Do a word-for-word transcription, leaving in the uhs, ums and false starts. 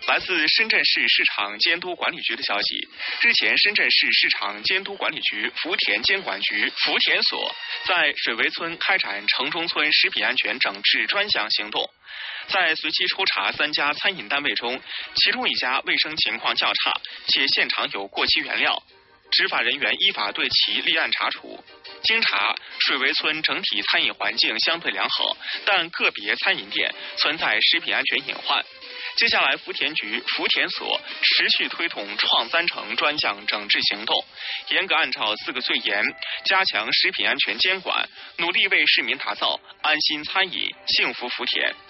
来自深圳市市场监督管理局的消息，日前，深圳市市场监督管理局福田监管局福田所在水围村开展城中村食品安全整治专项行动，在随机抽查三家餐饮单位中，其中一家卫生情况较差，且现场有过期原料。执法人员依法对其立案查处。经查，水围村整体餐饮环境相对良好，但个别餐饮店存在食品安全隐患。接下来，福田局福田所持续推动创三成专项整治行动，严格按照四个最严，加强食品安全监管，努力为市民打造安心餐饮、幸福福田。